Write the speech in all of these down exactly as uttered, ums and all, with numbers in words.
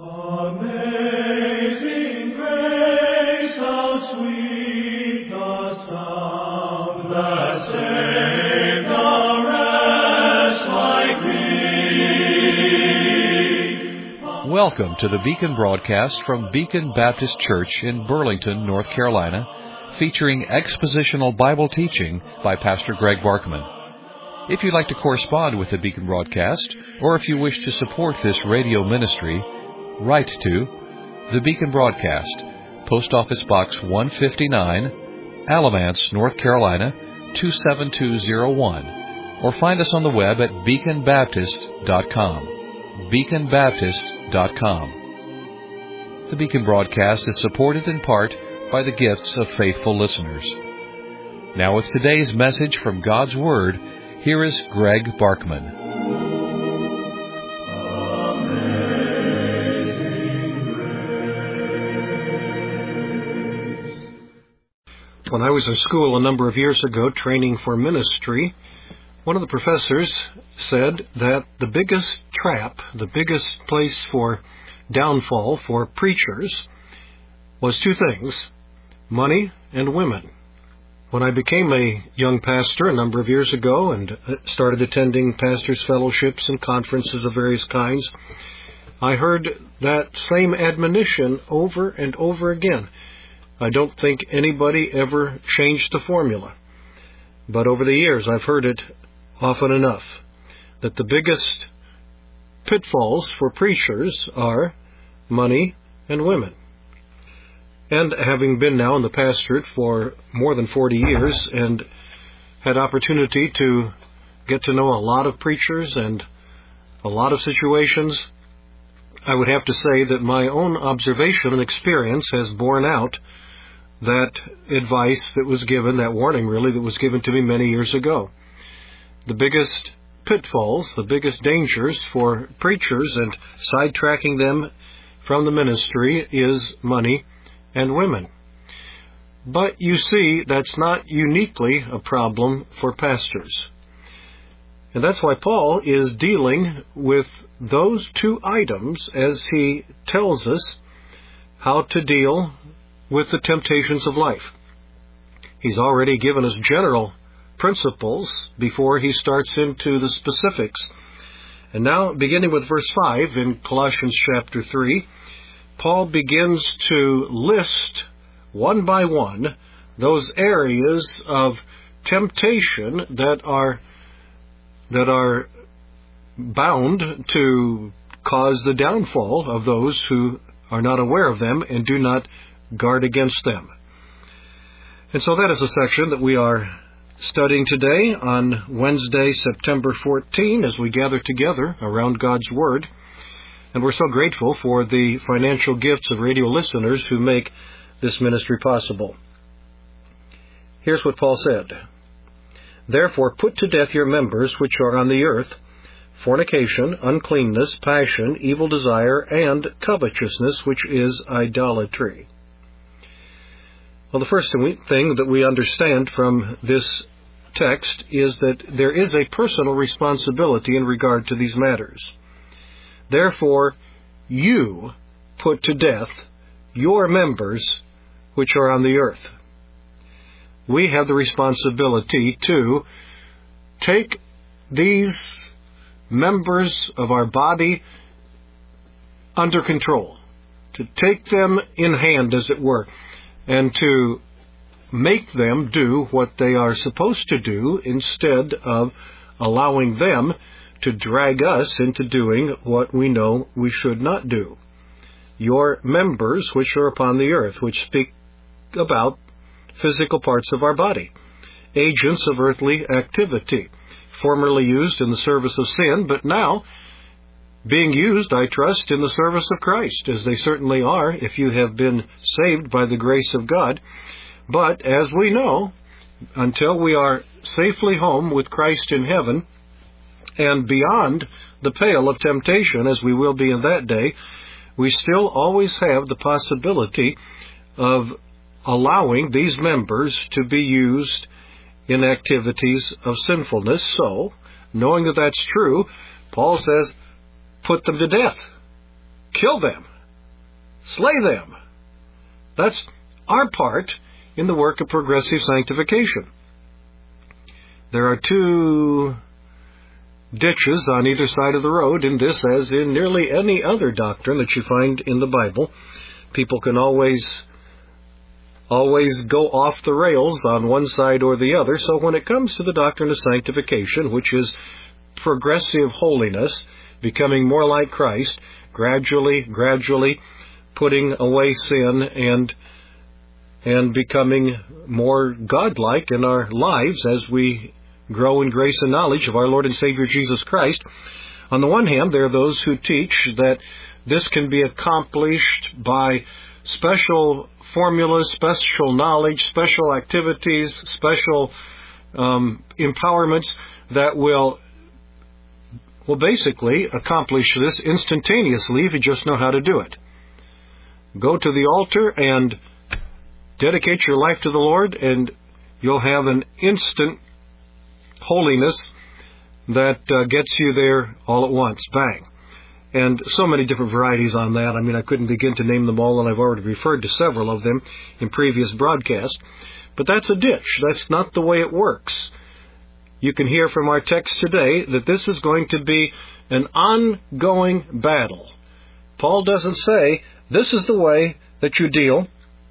Amazing grace, how sweet the sound that saved a wretch like me. Welcome to the Beacon broadcast from Beacon Baptist Church in Burlington, North Carolina, featuring expositional Bible teaching by Pastor Greg Barkman. If you'd like to correspond with the Beacon broadcast, or if you wish to support this radio ministry, write to the Beacon Broadcast, Post Office Box one fifty-nine, Alamance, North Carolina, two seven two zero one, or find us on the web at beacon baptist dot com. beacon baptist dot com. The Beacon Broadcast is supported in part by the gifts of faithful listeners. Now with today's message from God's Word, here is Greg Barkman. When I was in school a number of years ago training for ministry, one of the professors said that the biggest trap, the biggest place for downfall for preachers was two things, money and women. When I became a young pastor a number of years ago and started attending pastors' fellowships and conferences of various kinds, I heard that same admonition over and over again. I don't think anybody ever changed the formula. But over the years, I've heard it often enough that the biggest pitfalls for preachers are money and women. And having been now in the pastorate for more than forty years and had opportunity to get to know a lot of preachers and a lot of situations, I would have to say that my own observation and experience has borne out that advice that was given, that warning really, that was given to me many years ago. The biggest pitfalls, the biggest dangers for preachers and sidetracking them from the ministry is money and women. But you see, that's not uniquely a problem for pastors. And that's why Paul is dealing with those two items as he tells us how to deal with the temptations of life. He's already given us general principles before he starts into the specifics. And now, beginning with verse five in Colossians chapter three, Paul begins to list one by one those areas of temptation that are that are bound to cause the downfall of those who are not aware of them and do not guard against them. And so that is a section that we are studying today on Wednesday, September fourteenth, as we gather together around God's Word. And we're so grateful for the financial gifts of radio listeners who make this ministry possible. Here's what Paul said. Therefore put to death your members which are on the earth, fornication, uncleanness, passion, evil desire, and covetousness, which is idolatry. Well, the first thing that we understand from this text is that there is a personal responsibility in regard to these matters. Therefore, you put to death your members which are on the earth. We have the responsibility to take these members of our body under control, to take them in hand, as it were, and to make them do what they are supposed to do instead of allowing them to drag us into doing what we know we should not do. Your members which are upon the earth, which speak about physical parts of our body, agents of earthly activity, formerly used in the service of sin, but now being used, I trust, in the service of Christ, as they certainly are if you have been saved by the grace of God. But as we know, until we are safely home with Christ in heaven, and beyond the pale of temptation, as we will be in that day, we still always have the possibility of allowing these members to be used in activities of sinfulness. So, knowing that that's true, Paul says, put them to death. Kill them. slay them. That's our part in the work of progressive sanctification. There are two ditches on either side of the road in this, as in nearly any other doctrine that you find in the Bible. People can always always go off the rails on one side or the other. So when it comes to the doctrine of sanctification, which is progressive holiness, becoming more like Christ, gradually, gradually putting away sin and and becoming more godlike in our lives as we grow in grace and knowledge of our Lord and Savior Jesus Christ. On the one hand, there are those who teach that this can be accomplished by special formulas, special knowledge, special activities, special um, empowerments that will, will basically accomplish this instantaneously if you just know how to do it. Go to the altar and dedicate your life to the Lord, and you'll have an instant holiness that uh, gets you there all at once. Bang. And so many different varieties on that. I mean, I couldn't begin to name them all, and I've already referred to several of them in previous broadcasts. But that's a ditch. That's not the way it works. You can hear from our text today that this is going to be an ongoing battle. Paul doesn't say, this is the way that you deal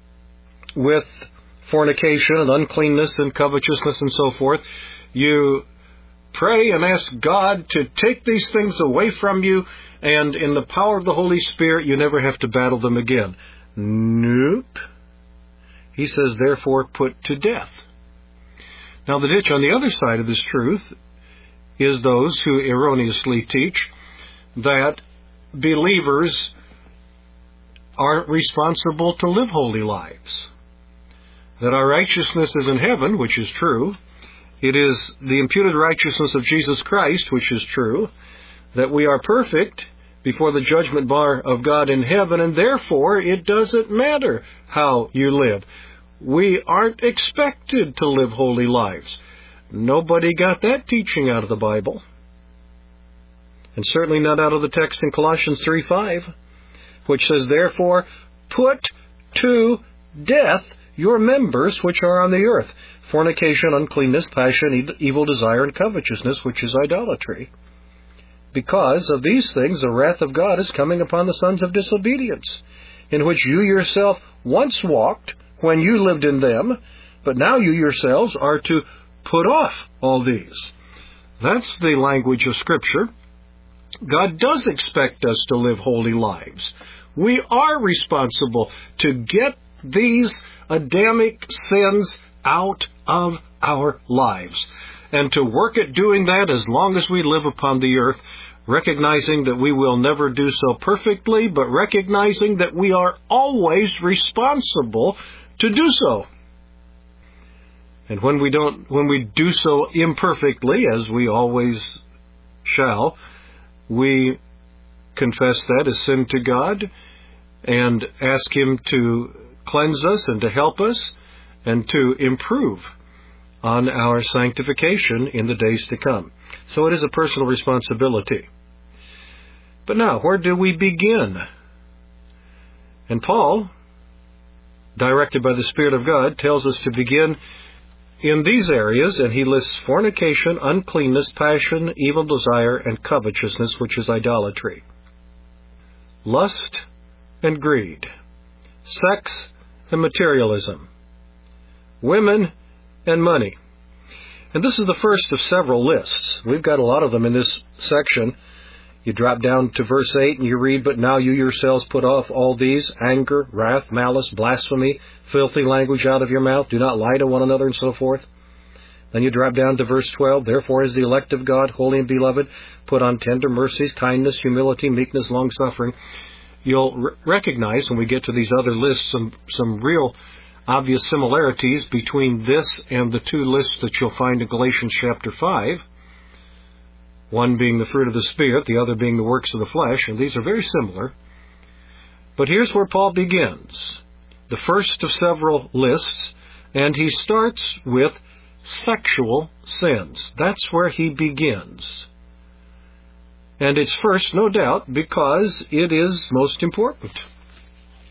with fornication and uncleanness and covetousness and so forth. You pray and ask God to take these things away from you, and in the power of the Holy Spirit, you never have to battle them again. Nope. He says, therefore, put to death. Now, the ditch on the other side of this truth is those who erroneously teach that believers aren't responsible to live holy lives. That our righteousness is in heaven, which is true. It is the imputed righteousness of Jesus Christ, which is true. That we are perfect before the judgment bar of God in heaven, and therefore it doesn't matter how you live. We aren't expected to live holy lives. Nobody got that teaching out of the Bible. And certainly not out of the text in Colossians three five, which says, therefore, put to death your members which are on the earth, fornication, uncleanness, passion, evil desire, and covetousness, which is idolatry. Because of these things the wrath of God is coming upon the sons of disobedience, in which you yourself once walked when you lived in them, but now you yourselves are to put off all these. That's the language of Scripture. God does expect us to live holy lives. We are responsible to get these Adamic sins out of our lives, and to work at doing that as long as we live upon the earth, recognizing that we will never do so perfectly, but recognizing that we are always responsible to do so. And when we don't, when we do so imperfectly, as we always shall, we confess that as sin to God and ask Him to cleanse us and to help us and to improve on our sanctification in the days to come. So it is a personal responsibility. But now, where do we begin? And Paul, directed by the Spirit of God, tells us to begin in these areas, and he lists fornication, uncleanness, passion, evil desire, and covetousness, which is idolatry. Lust and greed. Sex and materialism. Women and money. And this is the first of several lists. We've got a lot of them in this section. You drop down to verse eight and you read, but now you yourselves put off all these, anger, wrath, malice, blasphemy, filthy language out of your mouth. Do not lie to one another, and so forth. Then you drop down to verse twelve. Therefore, as the elect of God, holy and beloved, put on tender mercies, kindness, humility, meekness, long-suffering. You'll r- recognize when we get to these other lists some, some real obvious similarities between this and the two lists that you'll find in Galatians chapter five. One being the fruit of the Spirit, the other being the works of the flesh, and these are very similar. But here's where Paul begins, the first of several lists, and he starts with sexual sins. That's where he begins. And it's first, no doubt, because it is most important.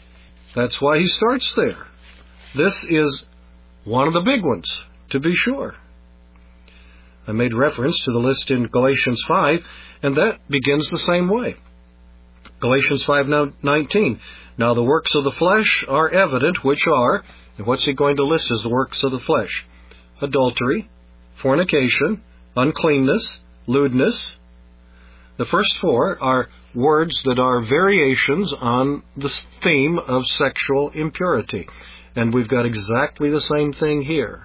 That's why he starts there. This is one of the big ones, to be sure. I made reference to the list in Galatians five, and that begins the same way. Galatians five nineteen. Now the works of the flesh are evident, which are, and what's he going to list as the works of the flesh? Adultery, fornication, uncleanness, lewdness. The first four are words that are variations on the theme of sexual impurity. And we've got exactly the same thing here.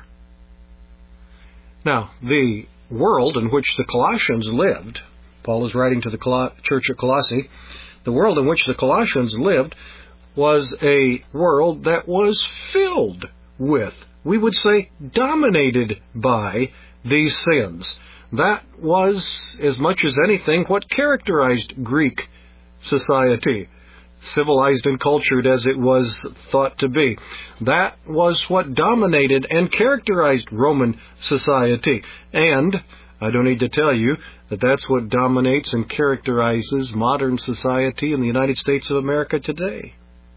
Now, the world in which the Colossians lived, Paul is writing to the Col- church at Colossae, the world in which the Colossians lived was a world that was filled with, we would say, dominated by these sins. That was, as much as anything, what characterized Greek society, civilized and cultured as it was thought to be. That was what dominated and characterized Roman society. And I don't need to tell you that that's what dominates and characterizes modern society in the United States of America today.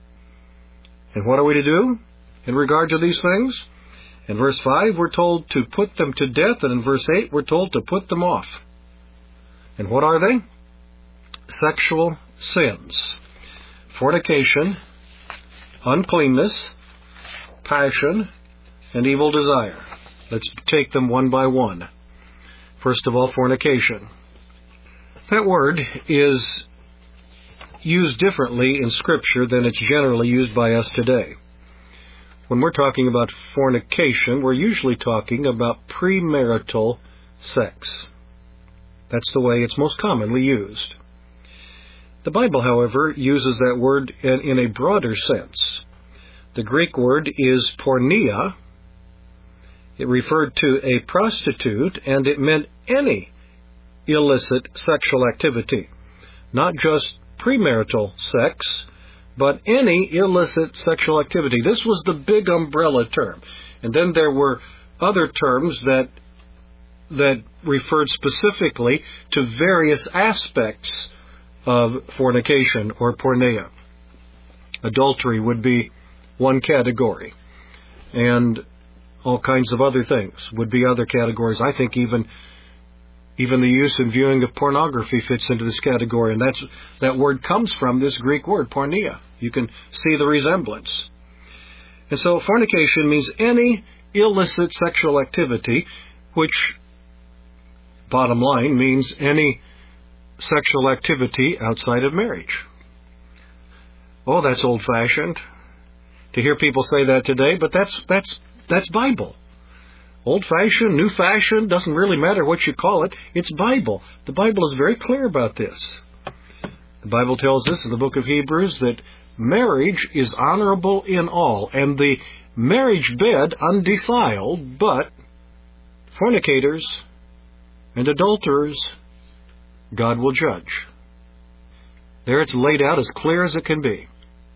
And what are we to do in regard to these things? In verse five, we're told to put them to death, and in verse eight, we're told to put them off. And what are they? Sexual sins. Fornication, uncleanness, passion, and evil desire. Let's take them one by one. First of all, fornication. That word is used differently in Scripture than it's generally used by us today. When we're talking about fornication, we're usually talking about premarital sex. That's the way it's most commonly used. The Bible, however, uses that word in, in a broader sense. The Greek word is porneia. It referred to a prostitute, and it meant any illicit sexual activity. Not just premarital sex, but any illicit sexual activity. This was the big umbrella term. And then there were other terms that that referred specifically to various aspects of fornication or porneia. Adultery would be one category, and all kinds of other things would be other categories. I think even even the use and viewing of pornography fits into this category, and that's that word comes from this Greek word, porneia. You can see the resemblance. And so fornication means any illicit sexual activity, which, bottom line, means any sexual activity outside of marriage. Oh, that's old-fashioned to hear people say that today, but that's that's that's Bible. Old-fashioned, new-fashioned, doesn't really matter what you call it. It's Bible. The Bible is very clear about this. The Bible tells us in the book of Hebrews that marriage is honorable in all, and the marriage bed undefiled, but fornicators and adulterers God will judge. There it's laid out as clear as it can be.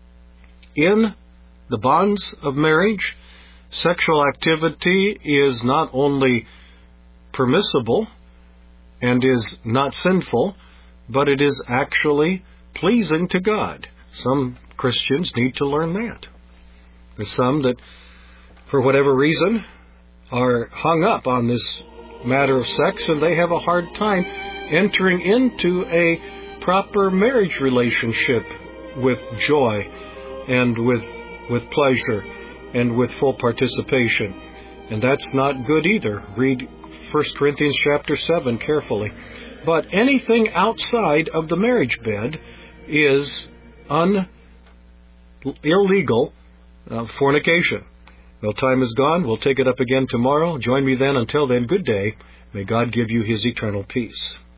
In the bonds of marriage, sexual activity is not only permissible and is not sinful, but it is actually pleasing to God. Some Christians need to learn that. There's some that, for whatever reason, are hung up on this matter of sex, and they have a hard time entering into a proper marriage relationship with joy and with with pleasure and with full participation. And that's not good either. Read First Corinthians chapter seven carefully. But anything outside of the marriage bed is un, illegal uh, fornication. Well, time is gone. We'll take it up again tomorrow. Join me then. Until then, good day. May God give you His eternal peace.